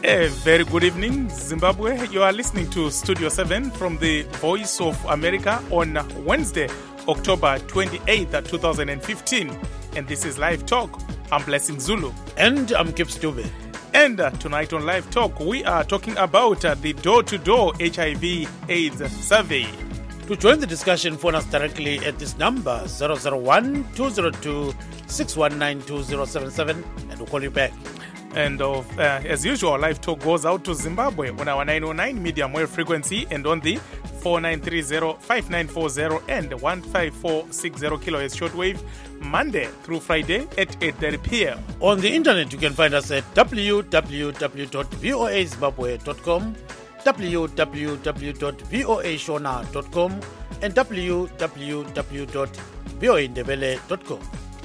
A very good evening, Zimbabwe. You are listening to Studio 7 from the Voice of America on Wednesday, October 28th, 2015. And this is Live Talk. I'm Blessing Zulu. And I'm Kip Stube. And tonight on Live Talk, we are talking about the door-to-door HIV/AIDS survey. To join the discussion, phone us directly at this number, 001-202-619-2077, and we'll call you back. And as usual, Live Talk goes out to Zimbabwe on our 909 medium wave frequency and on the 4930, 5940 and 15460 kilohertz shortwave, Monday through Friday at 8:30 p.m. On the internet, you can find us at www.voazimbabwe.com, www.voashona.com, and www.voaindebele.com.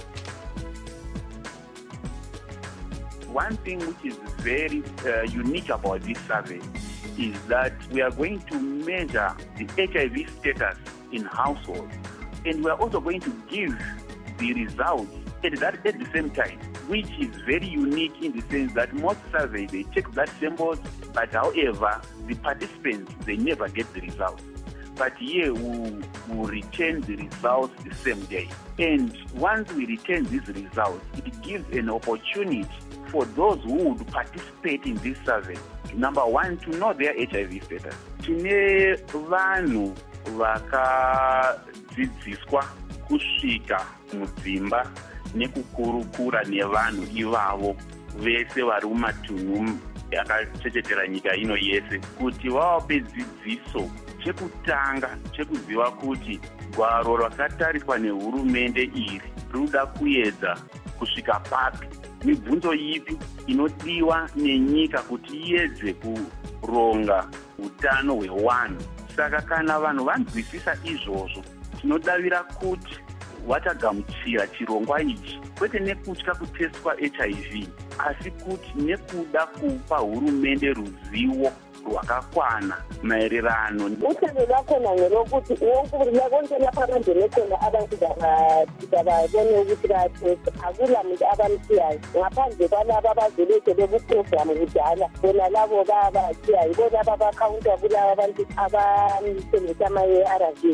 One thing which is very unique about this survey is that we are going to measure the HIV status in households, and we are also going to give the results at the same time, which is very unique in the sense that most surveys, they take blood samples, but however, the participants, they never get the results. But here we will return the results the same day. And once we return these results, it gives an opportunity for those who would participate in this survey, number one, to know their HIV status. Tine vanhu vakadzidziswa kusvika mudzimba nekukurukura nevanhu ivavo vese vari mumatunhu yakachengetera nyika ino yese, kuti vavape dzidziso chekutanga chekuziva kuti gwaro rakatariswa nehurumende iri rinoda kuedza kusvika papi, mibvunzo ipi inodiwa nenyika kuti iedze kuronga utano hwewanhu. Saka kana vanhu vanzwisisa izvozvo, tinodavira kuti vatagamuchira chirongwa ichi, kwete nekutya kuteswa HIV, asi kuti nekuda kupa hurumende ruzivo rwakakwana maererano. Uthando lwakhona ngelokuthi konke lapha abangene khona abantu babone ukuthi bayatesta, akula muntu abamthiyayo ngaphandle kwalaba abazeleke bekuprogramu kudala, bona labo babathiyayo, bona ababakhawunta kulaba abantu abamsebenzisa ama-ARVs.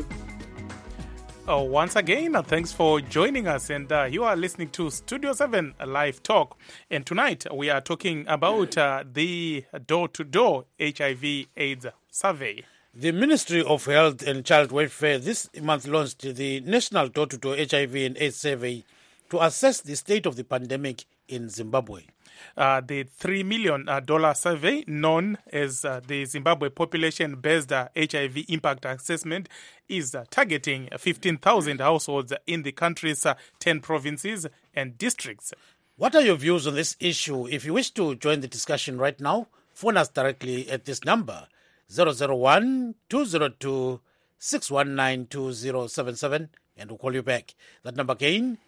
Once again, thanks for joining us. And you are listening to Studio 7 Live Talk. And tonight we are talking about the door-to-door HIV/AIDS survey. The Ministry of Health and Child Welfare this month launched the National Door-to-Door HIV and AIDS survey to assess the state of the pandemic in Zimbabwe. The $3 million survey, known as the Zimbabwe Population-Based HIV Impact Assessment, is targeting 15,000 households in the country's 10 provinces and districts. What are your views on this issue? If you wish to join the discussion right now, phone us directly at this number, 001-202-619-2077, and we'll call you back. That number again,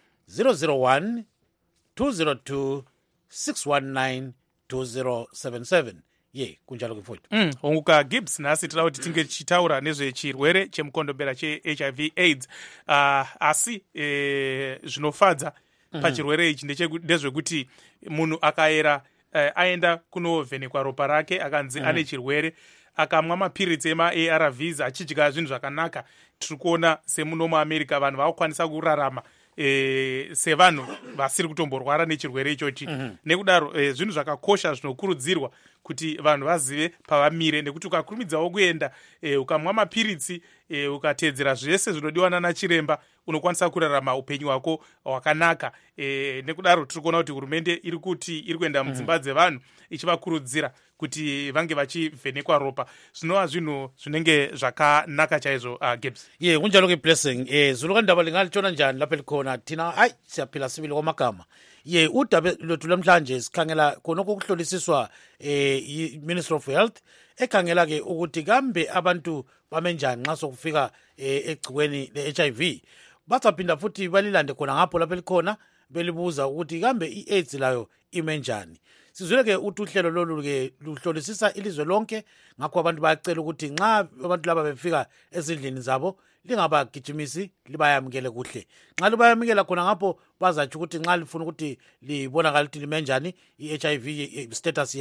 001-202-619-2077. Ye, kunjalo kufoti. Honguka Gibbs, nasi tira kuti tinge chitaura nezve chirwere chemukondombera che-HIV/AIDS. Asi zvinofadza pachirwere ichi ndezvekuti munhu akaera aenda kunovhenekwa ropa rake akanzi ane chirwere, akamwa mapiritsi ema-ARVs achidya zvinhu zvakanaka, tiri kuona semuno muAmerica vanhu vakukwanisa kurarama sevanhu vasiri kutomborwara nechirwere ichochi. Nekudaro zvinhu zvakakosha zvinokurudzirwa kuti vanhu vazive pavamire, nekuti ukakurumidzawo kuenda ukamwa mapiritsi ukatedzera zvese zvinodiwa nana chiremba, unokwanisa kurarama upenyu hwako hwakanaka. Nekudaro tiri kuona kuti hurumende iri kuenda mudzimba dzevanhu ichivakurudzira kuti vange vachivhenekwa ropa. Zvinova zvinhu zvinenge zvakanaka chaizvo. Gibbs, ye kunjalo ke Blessing. Zulu ndaba lingalitshona njani lapha likhona thina hayi siyaphila sibili kwamagama. Ye udaba lwethu lamhlanje sikhangela khonoko ukuhlolisiswa Ministry of Health ekhangela ke ukuthi kambe abantu bamenjani nxa sokufika egcikweni le-HIV. Bazaphinda futhi balilande khona ngapho lapha likhona belibuza ukuthi kambe i-AIDS layo imenjani. Sizwile ke uthi uhlelo lolu ke luhlolisisa ilizwe lonke, ngakho abantu bayacela ukuthi nxa abantu laba befika ezindlini zabo lingabagijimisi, libayamukele kuhle. Nxa libayamukela khona ngapho bazatsho ukuthi nxa lifuna ukuthi libonakala ukuthi limenjani i-HIV status yenu,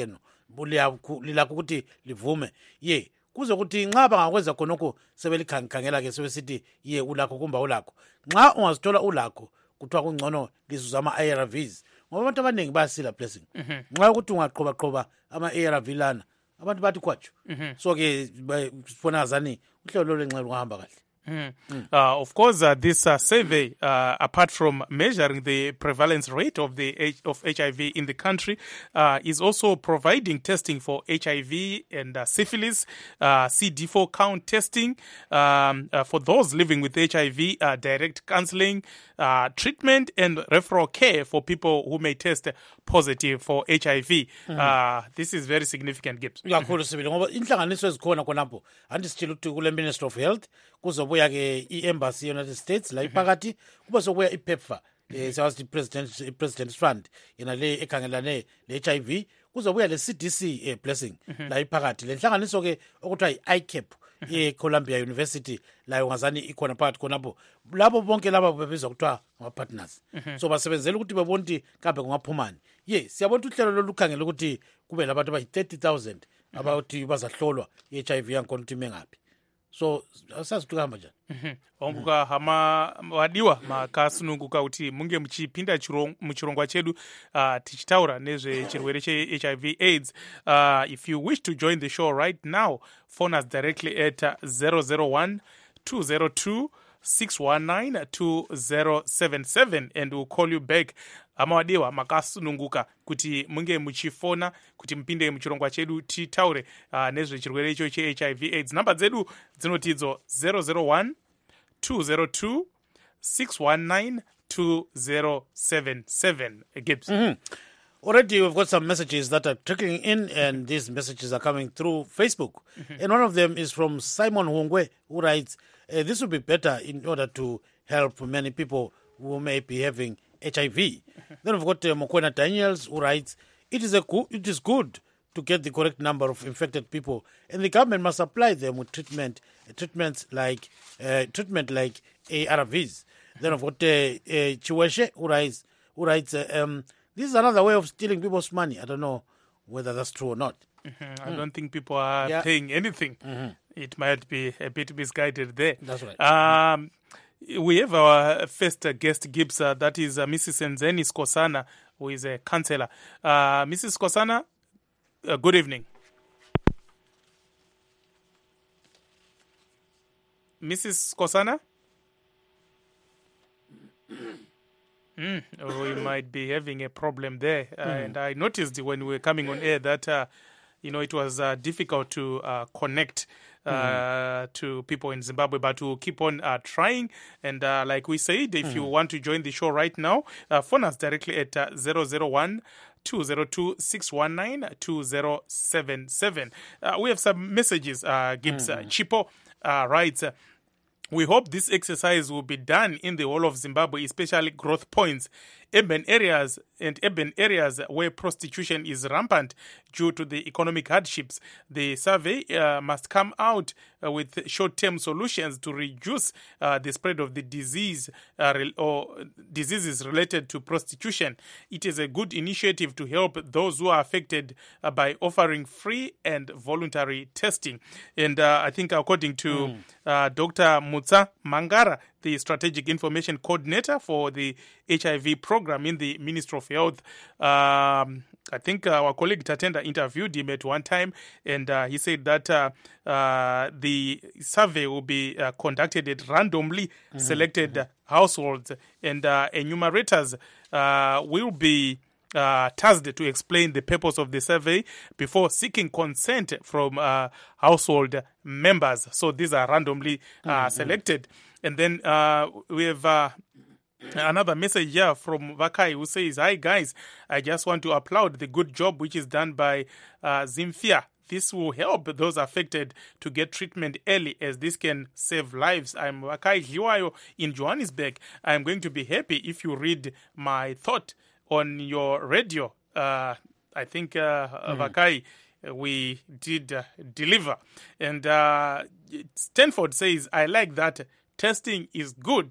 lilakho ukuthi livume ye kuze ukuthi nxa bangakwenza khonokho sebelikhangela-ke sebesithi ye ulakho kumba ulakho nxa ungazithola ulakho kuthiwa kungcono lizuza ama-ARVs ngoba abantu abaningi bayasila blessing nxa yokuthi ungaqhobaqhoba ama-ARV lana abantu bathi kwatsho so-ke sibona ngazani uhlelo lwenxa lungahamba kahle. Of course, this survey, apart from measuring the prevalence rate of HIV in the country, is also providing testing for HIV and syphilis, CD4 count testing for those living with HIV, direct counseling, treatment, and referral care for people who may test positive for HIV. This is very significant, Gibbs. Kakhulu sibili ngoba inhlanganiso ezikhona khonapho andisitshela ukuthi kule Ministry of Health kuzobuya ke i-embassy United States la iphakathi kuba sokuya iPEPFAR siyazi President's Fund yena le ekhangelane le-HIV kuzobuya le-CDC blessing la iphakathi le nhlanganiso ke okuthiwa i-ICAP ye-Columbia University layo ngazani ikhona phakathi khonapho labo bonke laba bebizwa kuthiwa ngama-partners so basebenzela ukuthi bebona ukuthi kambe kungaphumani siyabona ukuthi uhlelo lolukhangela ukuthi kube labantu abayi-30,000 abathi bazahlolwa i-HIV yangikhona ukuthi ime ngaphi so asazi kuti kuhamba njani. Onguka hama wadiwa makasununguka kuti munge muchipinda muchirongwa chedu tichitaura nezve chirwere che-HIV AIDS. If you wish to join the show right now, phone us directly at 001 202 619 2077 and we'll call you back. Amawadiwa makasununguka kuti munge muchifona kuti mpinde muchirongwa chedu titaure nezve chirwere icho che-HIV AIDS. Namba dzedu dzinotidzo 001 202 619 2077. Gibbs. Already we've got some messages that are trickling in, and these messages are coming through Facebook. And one of them is from Simon Hongwe, who writes, this would be better in order to help many people who may be having HIV. Then we've got Mokwena Daniels, who writes, it is good to get the correct number of infected people, and the government must supply them with treatment like ARVs. Then I've got Chiweshe, who writes, this is another way of stealing people's money. I don't know whether that's true or not. I don't think people are paying anything. It might be a bit misguided there. That's right. We have our first guest, Gibbs, that is Mrs. Nzeni Skosana, who is a counselor. Mrs. Skosana, good evening. Mrs. Skosana? We might be having a problem there. And I noticed when we were coming on air that, it was difficult to connect to people in Zimbabwe, but we'll keep on trying. And like we said, if you want to join the show right now, phone us directly at 001 202 619 2077. We have some messages. Gibbs Chipo writes, we hope this exercise will be done in the whole of Zimbabwe, especially growth points, urban areas where prostitution is rampant due to the economic hardships. The survey must come out with short-term solutions to reduce the spread of the disease or diseases related to prostitution. It is a good initiative to help those who are affected by offering free and voluntary testing. And I think according to Dr. Mutsa Mangara, the Strategic Information Coordinator for the HIV program in the Ministry of Health, I think our colleague Tatenda interviewed him at one time, and he said that the survey will be conducted at randomly selected households, and enumerators will be tasked to explain the purpose of the survey before seeking consent from household members. So these are randomly selected. And then we have another message here from Vakai, who says, hi guys, I just want to applaud the good job which is done by Zimfia. This will help those affected to get treatment early, as this can save lives. I'm Vakai Hiwayo in Johannesburg. I'm going to be happy if you read my thought on your radio. I think Vakai, we did deliver. And Stanford says, I like that. Testing is good.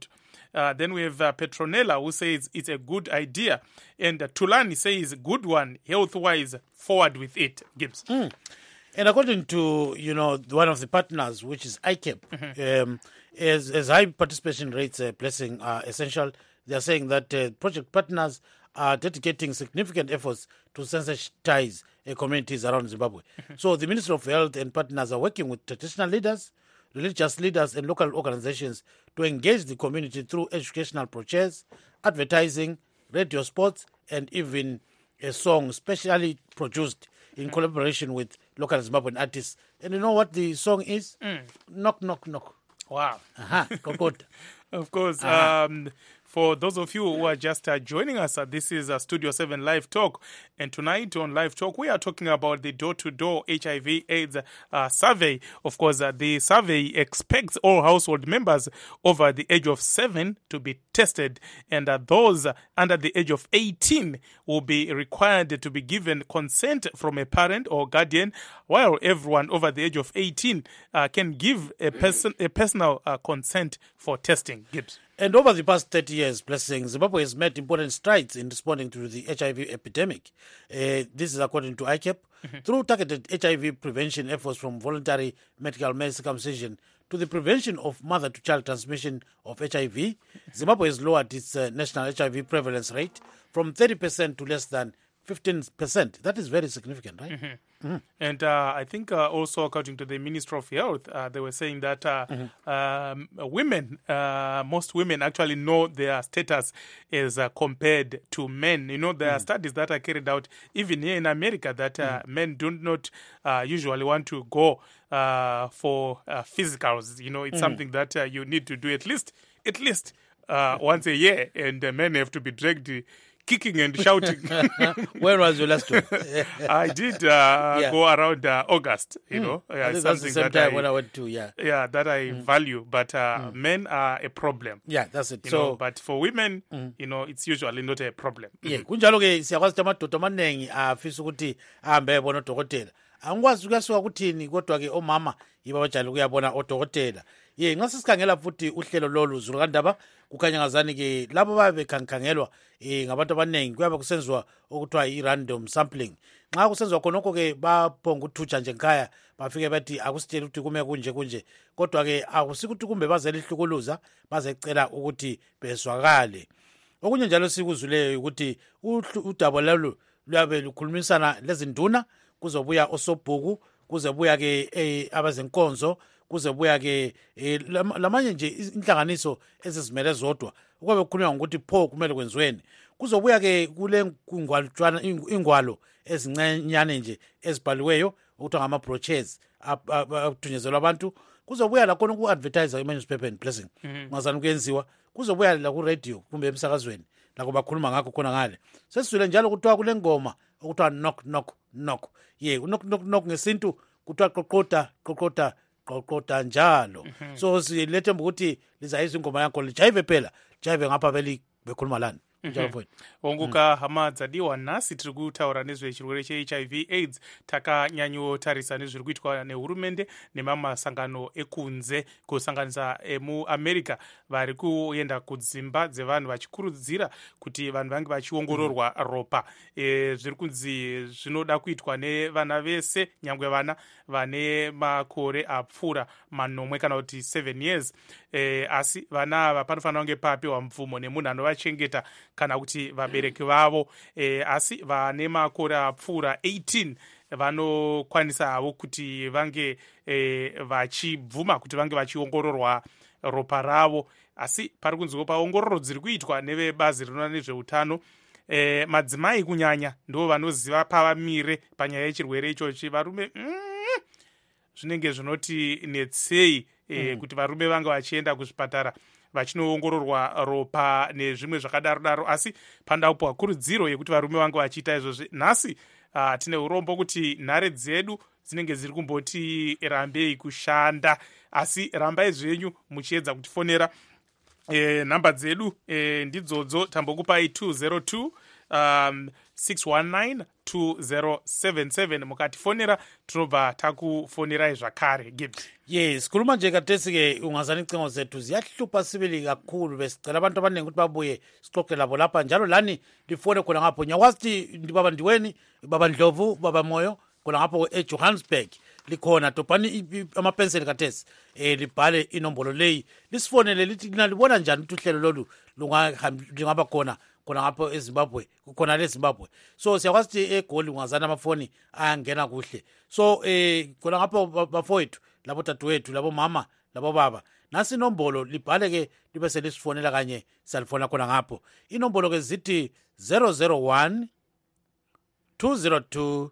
Then we have Petronella, who says it's a good idea. And Tulani says, good one, health-wise, forward with it, Gibbs. And according to, one of the partners, which is ICAP, as high participation rates, Blessing, are essential. They are saying that project partners are dedicating significant efforts to sensitize communities around Zimbabwe. So the Ministry of Health and partners are working with traditional leaders, religious leaders, and local organizations to engage the community through educational brochures, advertising, radio spots, and even a song specially produced in collaboration with local Zimbabwean artists. And you know what the song is? Knock, knock, knock. Wow. Good. Of course. For those of you who are just joining us, this is Studio 7 Live Talk. And tonight on Live Talk, we are talking about the door-to-door HIV/AIDS survey. Of course, the survey expects all household members over the age of 7 to be tested. And those under the age of 18 will be required to be given consent from a parent or guardian, while everyone over the age of 18 can give a personal consent for testing. Gibbs. And over the past 30 years, Blessing, Zimbabwe has made important strides in responding to the HIV epidemic. This is according to ICAP. Through targeted HIV prevention efforts, from voluntary medical male circumcision to the prevention of mother-to-child transmission of HIV, Zimbabwe has lowered its national HIV prevalence rate from 30% to less than 15%. That is very significant, right? And I think also according to the Ministry of Health, they were saying that women, most women actually know their status as compared to men. There are studies that are carried out even here in America that men do not usually want to go for physicals. It's something that you need to do at least once a year, and men have to be dragged kicking and shouting. When was your last one? I did go around August, I think that's the same time when I went to, that I value, but men are a problem. Yeah, that's it. But for women, it's usually not a problem. Yeah, kunjalo-ke siyakwazi ukuthi amadoda amaningi afisa ukuthi ahambe ayebona odokotela. Angikwazi kuyasuka kuthini, kodwa-ke omama yibo abajayele ukuyabona odokotela. Nxa sisikhangela futhi uhlelo lolu Zulu Kandaba, kukhanya ngazani-ke labo babe bekhangelwa ngabantu abaningi kuyabe kusenziwa okuthiwa i-random sampling. Nxa kusenziwa khonokho-ke baphonga ukuthutsha nje ngekhaya, bafike bathi akusitshela ukuthi kume kunje, kodwa-ke akusikuthi kumbe bazelihlukuluza, bazecela ukuthi bezwakale. Okunye njalo sikuzuleyo ukuthi udaba lolu luyabe lukhulumisana lezinduna, kuzobuya osobhuku, kuzobuya-ke abezenkonzo, kuzobuya-ke lamanye nje inhlanganiso ezizimele zodwa, ukwabe kukhulunywa ngokuthi pho kumele kwenziweni. Kuzobuya-ke kule ingwalo ezincanyane nje ezibhaliweyo okuthiwa ngama-brochures athunyezelwa abantu. Kuzobuya lakhona uku-advertise ema-newspaper and Blessing. Ngazani kuyenziwa, kuzobuya la ku-radio kumbe emsakazweni lakho bakhuluma ngakho khona ngale. Sesizwile njalo kuthiwa kule ngoma okuthiwa knock knock knock. Knock knock knock ngesintu kuthiwa qoqota njalo. So silethemba ukuthi lizayisa ingoma yakho lijayive phela, jayive ngapha bekhuluma lani. Onguka hamadzadiwa nasi tiri kutaura nezvechirwere cheHIV AIDS, takanyanyotarisa nezviri kuitwa nehurumende nemamasangano ekunze kusanganisa emuAmerica vari kuenda kudzimba dzevanhu vachikurudzira kuti vanhu vange vachiongororwa ropa. Zviri kunzi zvinoda kuitwa nevana vese, nyangwe vana vane makore apfuura manomwe kana kuti 7 years. Asi vana ava panofanira kunge papiwa mvumo nemunhu anovachengeta kana kuti vabereki vavo. Asi vane makore apfuura 18 vanokwanisa havo kuti vange vachibvuma kuti vange vachiongororwa ropa ravo. Asi pari kunziwo paongororo dziri kuitwa nevebazi rinoona nezveutano, madzimai kunyanya ndo vanoziva pavamire panyaya yechirwere ichochi. Varume zvinenge zvinoti netsei kuti varume vange vachienda kuzvipatara vachinoongororwa ropa nezvimwe zvakadaro. Asi pandaupo kurudziro yekuti varume vange vachiita izvozvi. Nhasi tine urombo kuti nhare dzedu dzinenge dziri kumboti rambei kushanda, asi rambai zvenyu muchiedza kutifonera. Nhamba dzedu ndidzodzo, tambokupai 202 6192077 mukatifonera tinobva takufonirai zvakare. Gibbs, yes, khuluma nje katesi-ke ungazani icingo zethu ziyahlupha sibili kakhulu. Besicela abantu abaningi ukuthi babuye sixoxe labo lapha njalo lani lifone khona ngapho. Ngiyakwazi ukuthi ndibaba Ndiweni, baba Ndlovu, baba Moyo khona ngapho eJohannesburg likhona. Dobhani amapenseli katesi libhale inombolo leyi lisifonele lithi linalibona njani ukuthi uhlelo lolu lungaba khona ngapho eZimbabwe, kukhona le Zimbabwe. So siyakwazi ukuthi eGoli ungazana amafoni ayangena kuhle. So khona ngapho bafowethu labo dadewethu labo mama labo baba, nasi inombolo libhale ke libe selisifonela kanye salifona khona ngapho. Inombolo ke zithi 001 202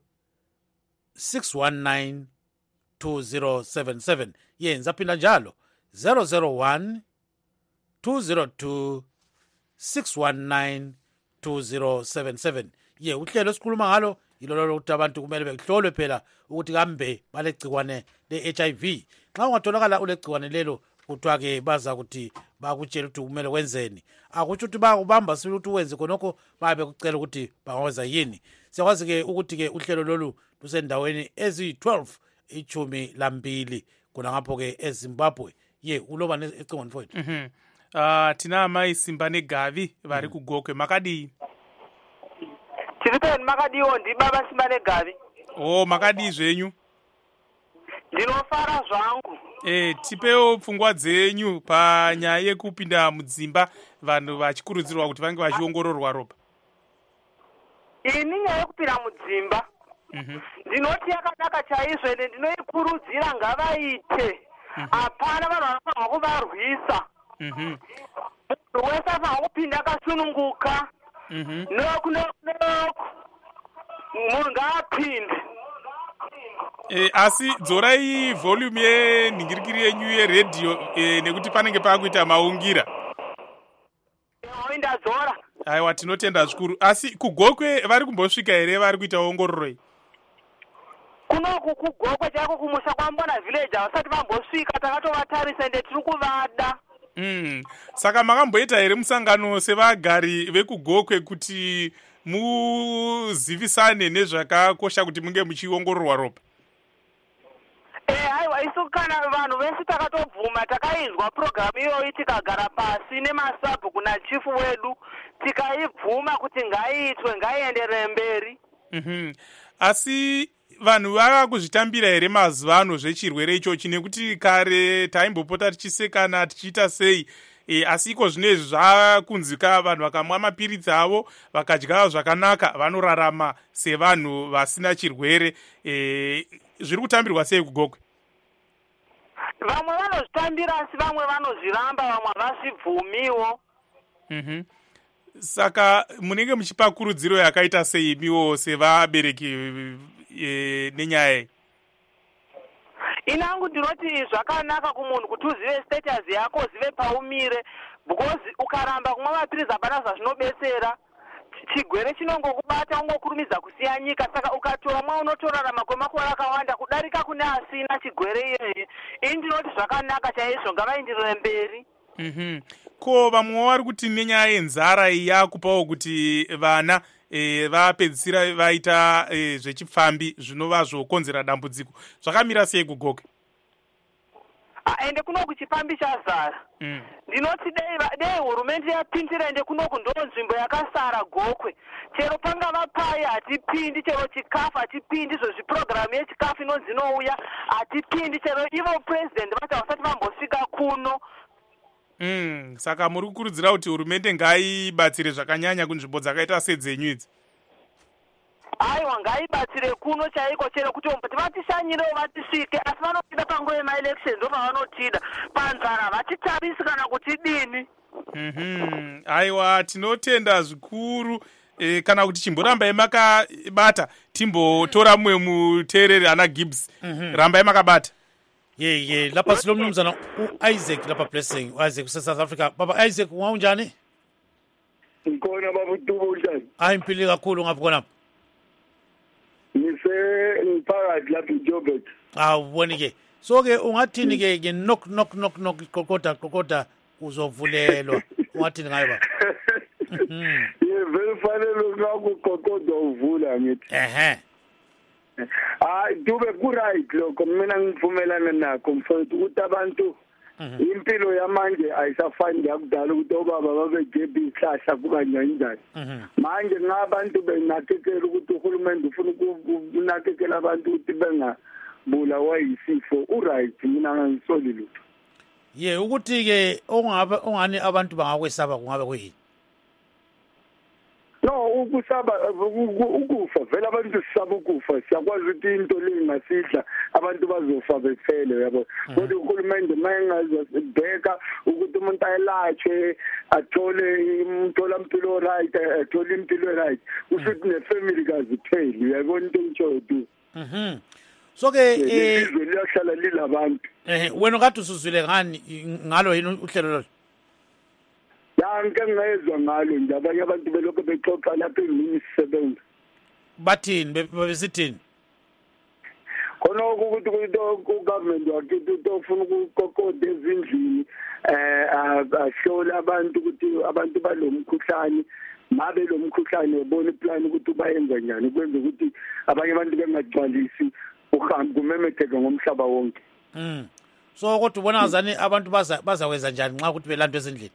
619 2077. Yenza phinda njalo 001 202 619 2077. Ye uhlelo sikhuluma ngalo yilolo ukuthi abantu kumele behlolwe phela ukuthi kambe balegcikwane le-HIV. Nxa ungatholakala ulegcikwane lelo kuthiwa ke baza ukuthi bakutshela ukuthi kumele wenzeni. Akutsho ukuthi bakubamba sibili ukuthi wenze khonokho babe kucela ukuthi bangawenza yini. Siyakwazi ke ukuthi ke uhlelo lolu lusendaweni ezi-12 12 kuna ngapho ke eZimbabwe. Ye uloba ecingweni mfowethu. tina amai Simba neGavi vari kuGokwe. Makadii? Tiri makadiwo ndi baba Simba neGavi. Makadii zvenyu? Ndinofara zvangu. Tipewo pfungwa dzenyu panyaya yekupinda mudzimba vanhu vachikurudzirwa kuti vange vachiongororwa ropa. Ini nyaya yekupinda mudzimba ndinoti yakanaka chaizvo ende ndinoikurudzira ngavaite. Hapana vanhu vanofanirwa kuvarwisa. Munhu wese afanirwa kupinda akasununguka. Noku munhu ngaapinde. Asi dzorai volume yenhingirikiri yenyu yeredhiyo nekuti panenge paakuita maungira. Ndadzora. Aiwa, tinotenda zvikuru. Asi kuGokwe vari kumbosvika here vari kuita ongororoi? Kunoku kuGokwe chaiko kumusha kwambona village havasati vambosvika, takatovatarisa ende tiri kuvada. Saka makamboita here musangano sevagari vekuGokwe kuti muzivisane nezvakakosha kuti munge muchiongororwa ropa? Aiwa, isu kana vanhu vese takatobvuma, takaizwa programu iyoyi tikagara pasi nemasabhu kuna chifu wedu, tikaibvuma kuti ngaiitwe, ngaienderere mberi. Asi vanhu vava kuzvitambira here mazuva ano zvechirwere ichochi, nekuti kare taimbopota tichisekana tichiita sei, asi iko zvinezvi zvakunzika vanhu vakamwa mapiritsi avo vakadya zvakanaka vanorarama sevanhu vasina chirwere. Zviri kutambirwa sei kuGokwe? Vamwe vanozvitambira asi vamwe vanozviramba, vamwe havazvibvumiwo. Saka munenge muchipa kurudziro yakaita sei imiwo sevabereki nenyaya iyi? Inangu ndinoti zvakanaka kumunhu kuti uzive status yako, uzive paumire, because ukaramba kumwa mapiritsi hapana zvazvinobetsera. Chigwere chinongokubata ungokurumidza kusiya nyika. Saka ukatomwa unotorarama kwemakore akawanda kudarika kune asina chigwere iyoyi. Ini ndinoti zvakanaka chaizvo, ngavaenderere mberi. Ko vamwe vari kuti nenyaya yenzara yakupawo kuti vana vapedzisira vaita zvechipfambi zvinova zvokonzera dambudziko. Zvakamira sei kuGokwe? Ende kunoku chipfambi chazara. Ndinoti dei hurumende yapindira ende kunoku ndo nzvimbo yakasara Gokwe. Chero pangava pai hatipindi, chero chikafu hatipindi, izvo zviprogramu yechikafu inonzi inouya hatipindi, chero ivo president vati havasati vambosvika kuno. Saka muri kukurudzira kuti hurumende ngaibatsire zvakanyanya kunzvimbo dzakaita sedzenyu idzi? Aiwa, ngaibatsire kuno chaiko, chero kuti vatishanyirewo vatisvike, asi vanopinda panguva yemaelection ndo pavanotida. Panzara vatitarisi kana kuti dini. Aiwa, tinotenda zvikuru. Kana kuti chimboramba makabata timbotora mumwe muteereri ana Gibbs. Ramba makabata. Ye lapha silo mnumzana uIsaac lapha Blessing, uIsaac South Africa. Baba Isaac, unjani? Ngikona baba uTubo njani? Impilo kakhulu ngapha khona. Ngiphakathi lapha eJoburg. Ubone ke. So ke ungathini ke knock kokota uzovulelwa. Ungathini ngayo ba? vele fanele ngakuqoqoda uvula ngithi Dube ku-right lokho mina ngivumelana nakho mfowethu ukuthi abantu impilo yamanje ayisafani yakudala ukuthi obaba babegebha ihlahla kuba njani manje ngabantu benakekela ukuthi uhulumende ufuna ukunakekela abantu ukuthi bengabulawa yisifo u-right mina ngisoli lutho ukuthi ke ongani abantu bangakwesaba kungabe kuyini No, ukufa vele abantu sisaba ukufa siyakwazi ukuthi into lengasidla abantu bazofa befele yabo kodwa uhulumende mayengazibheka ukuthi umuntu ayelashwe athole umtholampilo right athole impilo right usithi nefamily kazipheli uyabona into entshodu so ke izwe liyahlala lilabantu wena kade usuzwile ngani ngalo yini uhlelo lo Ngike ngezwe ngalo nje abanye abantu belokho bexoxa lapha emini sisebenza bathini bebesithini khona ukuthi ugovernment wakithi utofuna ukuqoqoda ezindlini ahlola abantu ukuthi abantu balomkhuhlane mabe lo mkhuhlane ubona iplan ukuthi bayenza njani kwenza ukuthi abanye abantu bengagcwalisi uhambo kumemetheka ngomhlaba wonke so kodwa ubona ngazani abantu bazakwenza njani nxa ukuthi belandwe ezindlini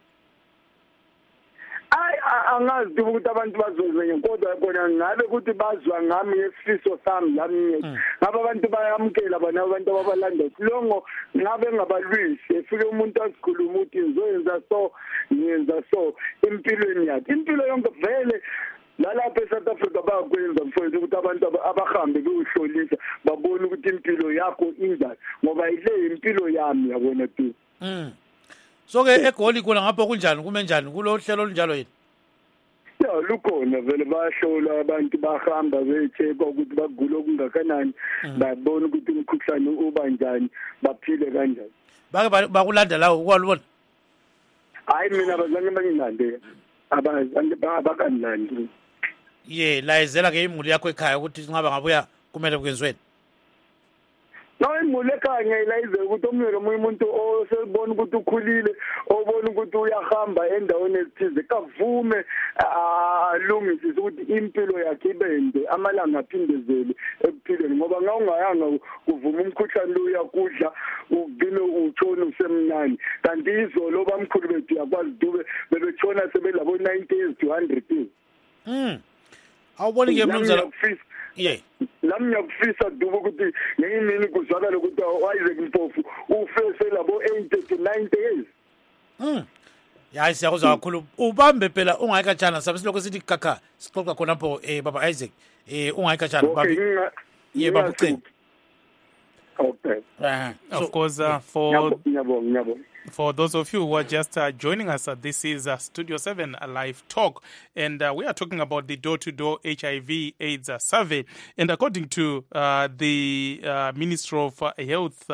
angazi ukuthi abantu bazozwenye kodwa khona ngabe ukuthi bazwa ngami ngesifiso sami lami ngabe abantu bayamkela bona abantu ababalanda silongo ngabe ngabalwisi efike umuntu asikhuluma ukuthi ngizoyenza so ngiyenza so impilweni yakhe impilo yonke vele lalapha eSouth Africa bayakwenza mfowethu ukuthi abantu abahambe beyohlolisa babone ukuthi impilo yakho injani ngoba ile impilo yami yabona tu so ke eGoli kula ngapha kunjani kumenjani kulo hlelo olunjalo yini Ya lukhona vele bayahlola abantu bahamba becheka ukuthi bagula okungakanani babone ukuthi umkhuhlane uba njani baphile kanjani bake bakulanda lawo ukwalibona hayi mina abazange bangilande abazange bakanilandi layezela ke imuli yakho ekhaya ukuthi singaba ngabuya kumele kwenziweni No imuli ekhaya ngiyilayize ukuthi omunye umuntu osebona ukuthi ukhulile obona ukuthi uyahamba endaweni ezithize kavume alungisise ukuthi impilo yakhe ibende amalanga aphindezele ekuphileni ngoba ngawungayanga kuvuma umkhuhlane lo uyakudla ugcine utshona usemnani kanti izolo bamkhulu bethu yakwazi dube bebetshona sebelabo 90 years to 100 years awuboni ke mnumzana lami ngiyakufisa dubo ukuthi ngiyimini kuzwakala ukuthi Isaac Mpofu ufese labo 80 to 90 years hayi siyakuzwa kakhulu ubambe phela ungayikatshana sabe siloko sithi kaka sixoxa khona pho baba Isaac ungayikatshana babi baba ucingo okay of course for those of you who are just joining us, this is Studio 7, a live talk, and we are talking about the door-to-door HIV/AIDS survey. And according to the Minister of Health,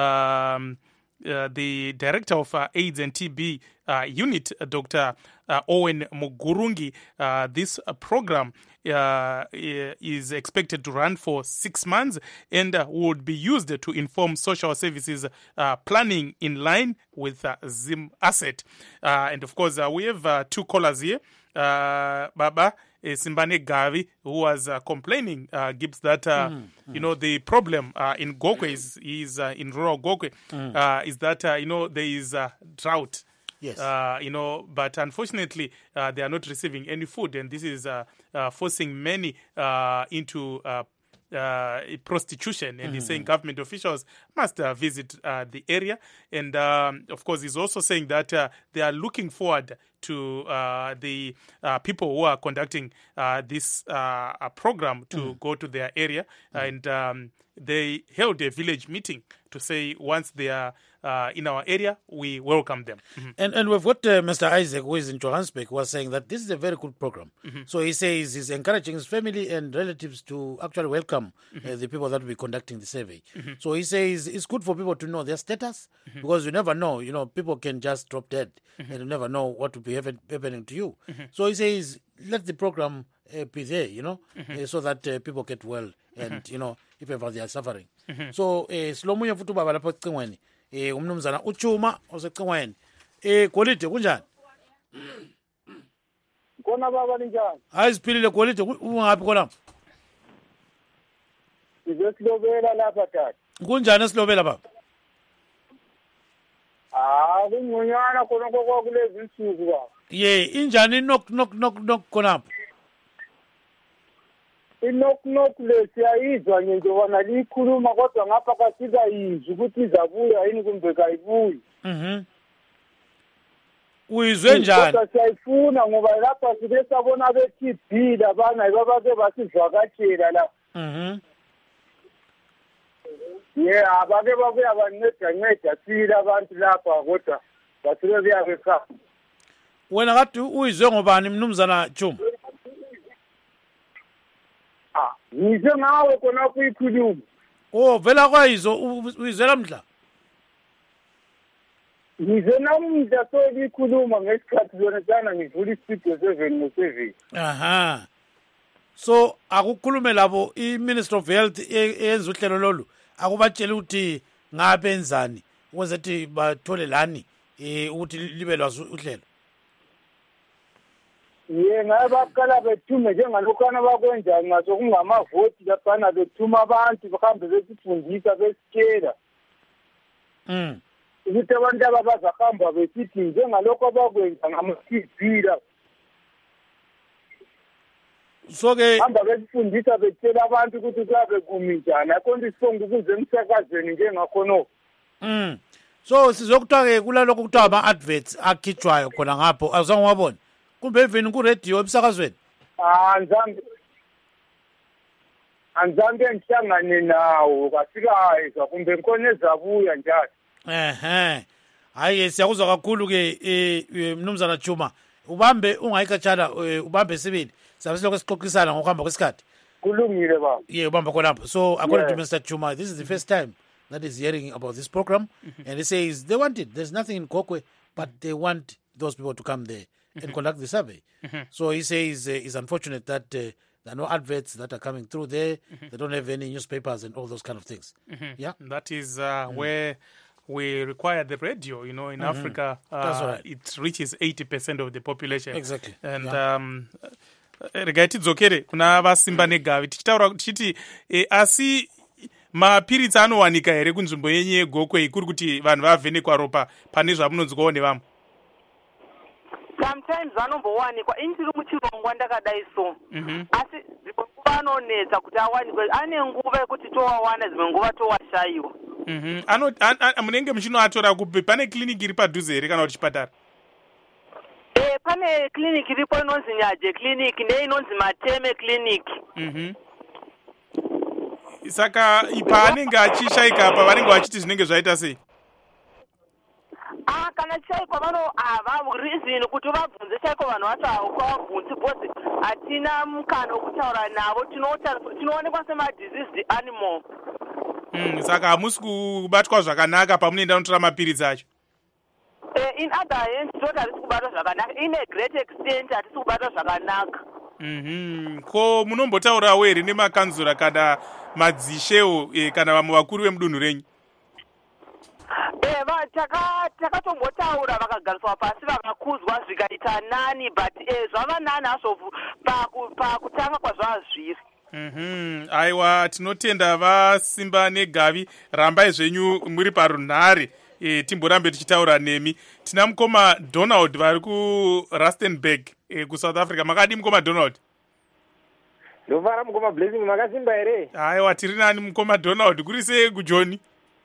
the Director of AIDS and TB Unit, Dr. Owen Mugurungi, this program is expected to run for 6 months and would be used to inform social services planning in line with Zim Asset. And of course, we have 2 callers here. Baba Simbane Gavi, who was complaining, gives that, you know, the problem in Gokwe is in rural Gokwe, is that, there is drought. Yes. But unfortunately, they are not receiving any food, and this is forcing many into prostitution. And he's saying government officials must visit the area. And of course, he's also saying that they are looking forward to the people who are conducting this program to go to their area. And they held a village meeting to say once they are in our area, we welcome them. And we've got Mr. Isaac, who is in Johannesburg, was saying that this is a very good program. So he says he's encouraging his family and relatives to actually welcome the people that will be conducting the survey. So he says it's good for people to know their status because you never know, people can just drop dead and you never know what will be happening to you. So he says let the program be there, so that people get well and, if ever they are suffering. So silomunye futhi ubaba lapha ecingweni umnumzana uChuma osecingweni Golide kunjani Kona baba ninjani? Hayi siphilile Golide ungaphi khona? Sizosilobela lapha tata. Kunjani esilobela baba? Kungconywana khona kulezi insuku baba. Ye, injani nok khonapho? Inok le siyayizwa nje njengoba likhuluma kodwa ngapha kasika yizwi ukuthi izabuya yini kumbe kayibuyi. Uyizwe njani? Kodwa siyayifuna ngoba lapha sike sabona be-TB labana babake basivakatshela la. Abake babuya banceda sile abantu lapha kodwa basike kuyabekhaya. Wena kade uyizwe ngobani mnumzana Chuma? Ngizwe ngawe khona kuyikhuluma. Vela kwayizo uyizwela mhla? Ngizwe namuhla soyikhuluma ngesikhathi zona sana ngivula istudio 7 ngo7. So akukhulume labo i-Minister of Health eyenza uhlelo lolu akubatshela ukuthi ngabenzani ukuze ukuthi bathole lani ukuthi libe lwazi uhlelo. Ngabe baqala bethume njengalokana bakwenza ngaso kungamavoti laphana bethuma abantu bahambe besifundisa besikela. Ukuthi abantu abazahamba besithi njengalokho abakwenza ngama-TB la. So ke hamba besifundisa betshela abantu ukuthi kuyabe kumi njani akonto isongo ukuze emsakazweni njengakhono. So sizokuthiwa ke kulalokho kuthiwa ama-adverts akhitshwayo khona ngapho azange wabona kumbe even ku-radio emsakazweni? Anzange ngihlangane nawo kasikayizwa kumbe ngikhona ezabuya njalo. Hayi siyakuzwa kakhulu ke mnumzana Chuma ubambe ungayikatshana ubambe sibili sabe siloko sixoxisana ngokuhamba kwesikhathi. Kulungile baba. Ubamba khonapho. So according to Mr. Chuma, this is the first time that he's hearing about this program, and he says they want it. There's nothing in Kokwe, but they want those people to come there and conduct the survey. So he says it's unfortunate that there are no adverts that are coming through there. They don't have any newspapers and all those kind of things. Yeah, that is where we require the radio. You know, in Africa, that's right. It reaches 80% of the population. Exactly. And regai tidzokere kuna vasimba negavi tichitaura tichiti asi mapiritsi anowanika here kunzvimbo yenyu yeGokwe kuri kuti vanhu vavhenekwa ropa pane zvamunonzwawo nevamwe? Sometimes vanombowanikwa inchiri muchirongwa ndakadai so asi dzimwe nguva anonetsa kuti awanikwe ane nguva yekuti towawana dzimwe nguva towashayiwa. Munenge muchinoatora kupi? Pane kliniki iri padhuze here kana kuti chipatara? Pane kliniki iripo inonzi Nyaje clinic neinonzi Mateme clinic. Saka paanenge achishayika apa vanenge vachiti zvinenge zvaita sei? Kana chaiko hava reason kuti vabvunze chaiko vanhu vacho havabvunzi because hatina mukana wokutaura navo tinoonekwa sema-diseased animal. Saka hamusi kubatwa zvakanaka pamunoenda notora mapiritsi acho? In other hands tot hatisi kubatwa zvakanaka, in a great extent hatisi kubatwa zvakanaka. Ko munombotaurawo here nemakanzura kana madzishewo kana vamwe vakuru vemudunhu renyu? Takatombotaura vakagariswa pasi vakakuzwa zvikaita nani, but zvava nani hazvo pakutanga kwazvazviri. Aiwa, tinotenda vasimba negavi, rambai zvenyu muri parunhare. Timborambe tichitaura nemi. Tina mukoma Donald vari kuRustenburg kuSouth Africa. Makadi mukoma Donald? Ndovara mukoma Blessing, makasimba here? Aiwa, tiri nani mukoma Donald, kuri sei kuJoni?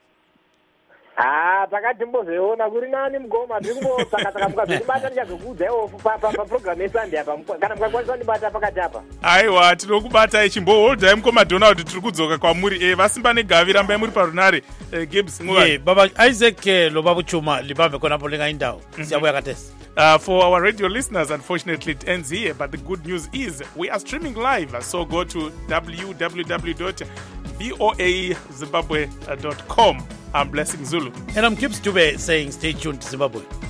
Takati mbozeona kuri nani mukoma, tiri kumbosaka mukazondibata ndichazokudzawo paprogram yeSunday apa kana mukakwanisa kundibata pakati apa. Aiwa, tinokubata ichimboholdai mukoma Donald, tiri kudzoka kwamuri. Vasimba negavi, rambai muri parunhare. Gibbs, Baba Isaac Lobabu Chuma libambe khonapho lingaindawo. Siyabuya katesi. For our radio listeners, unfortunately, it ends here. But the good news is we are streaming live. So go to www.voazimbabwe.com. I'm Blessing Zulu. And I'm Gibbs Dube saying stay tuned to Zimbabwe.